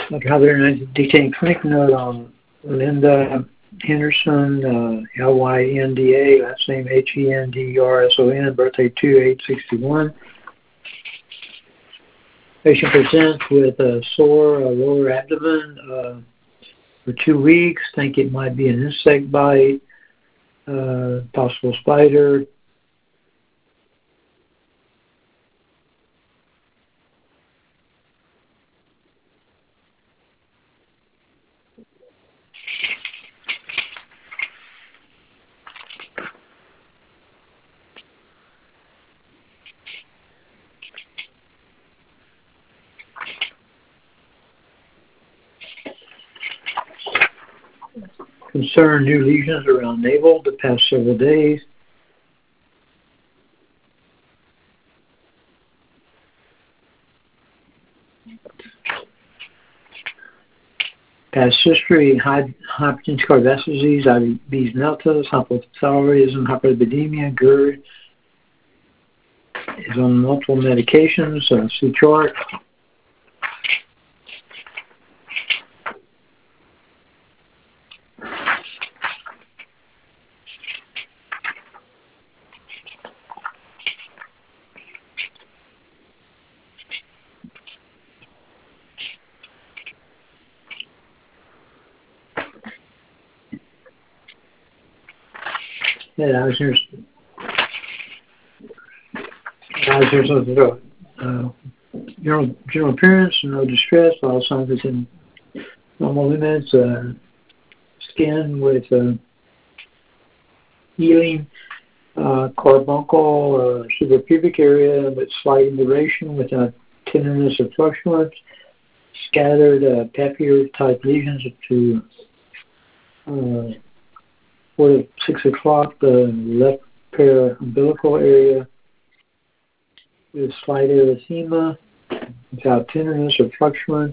Dr. Halbert, dictating clinic note on Linda Henderson, Lynda, last name Henderson, birthday 2/8/61. Patient presents with a sore lower abdomen for 2 weeks. Think it might be an insect bite, possible spider. Concern new lesions around navel the past several days. Past history, hypertensive cardiovascular disease, diabetes mellitus, hypothyroidism, hyperlipidemia, GERD, is on multiple medications, see chart. Yeah, general appearance, no distress, all signs within normal limits, skin with healing, carbuncle, suprapubic area with slight induration without tenderness or fluctuance, scattered papier-type lesions up to 4 to 6 o'clock, the left umbilical area with slight erythema without tenderness or fluctuance.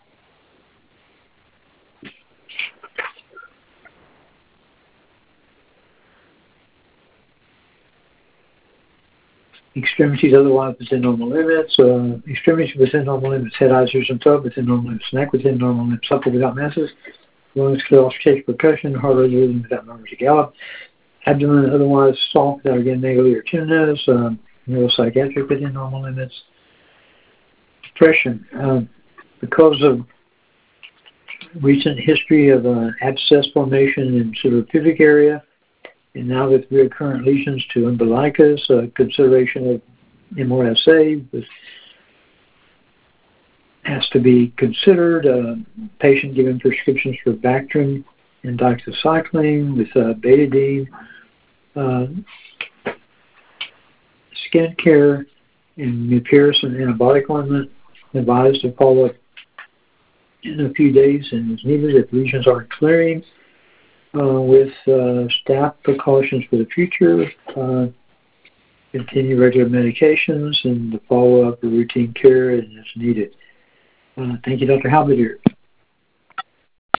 Extremities otherwise within normal limits. Extremities within normal limits. Head, eyes, ears, and throat within normal limits. Neck within normal limits. Supple without masses. Lungs, clear off stage percussion. Heart rate rhythm without murmurs or gallop. Abdomen otherwise soft without again negative or tenderness. Neuropsychiatric within normal limits. Depression. Because of recent history of abscess formation in suprapubic area, and now with recurrent lesions to umbilicus, consideration of MRSA has to be considered. Patient given prescriptions for Bactrim and doxycycline with betadine. Skin care and mupirocin antibiotic ointment. Advised to follow up in a few days and is needed if lesions aren't clearing. With staff precautions for the future, continue regular medications and the follow-up of routine care as needed. Thank you, Dr. Halbert.